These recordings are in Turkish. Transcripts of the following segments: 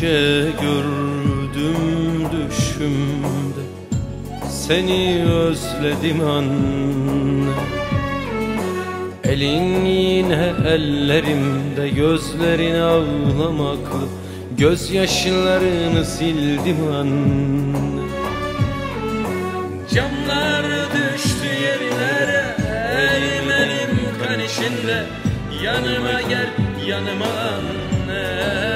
gece gördüm düşümde, seni özledim anne. Elin yine ellerimde, gözlerin ağlamaklı, gözyaşlarını sildim anne. Camlar düştü yerlere, elim kan içinde. Yanıma gel, yanıma anne.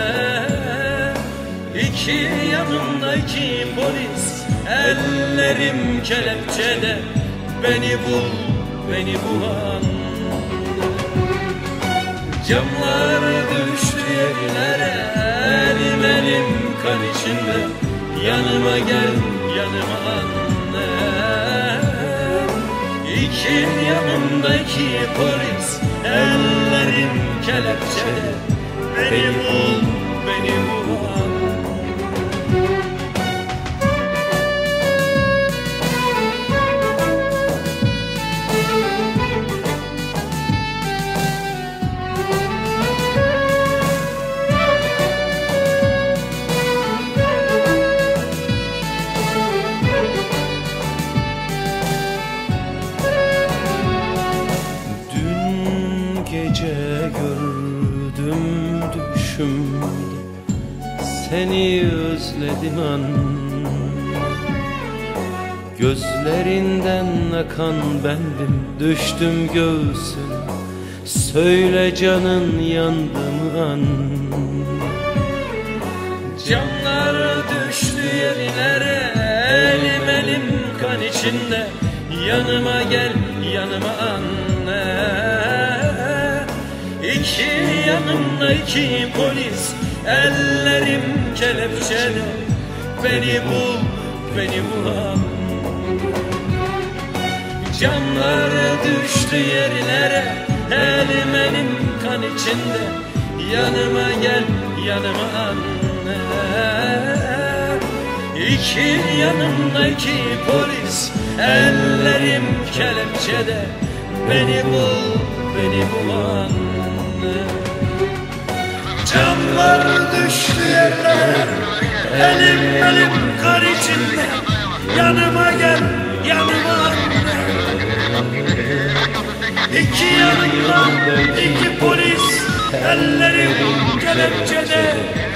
İki yanımda iki polis, ellerim kelepçede. Beni bul, beni bul anne. Camlar düştü yerlere, elim kan içinde. Yanıma gel, yanıma anne. İki yanımdaki polis, ellerim kelepçede. Beni bul, beni bul anne. Gece gördüm düşümde, seni özledim anne. Gözlerinden akan bendim, düştüm göğsüne. Söyle canın yandı mı anne? Camlar düştü yerlere, elim kan içinde. Yanıma gel, yanıma anne. İki yanımda iki polis, ellerim kelepçede. Beni bul, beni bul anne. Camlar düştü yerlere, elim kan içinde. Yanıma gel, yanıma anne. İki yanımda iki polis, ellerim kelepçede. Beni bul, beni bul anne. Camlar düştü yerlere, elim kan içinde. Yanıma gel, yanıma anne. İki yanımda iki polis, ellerim kelepçede.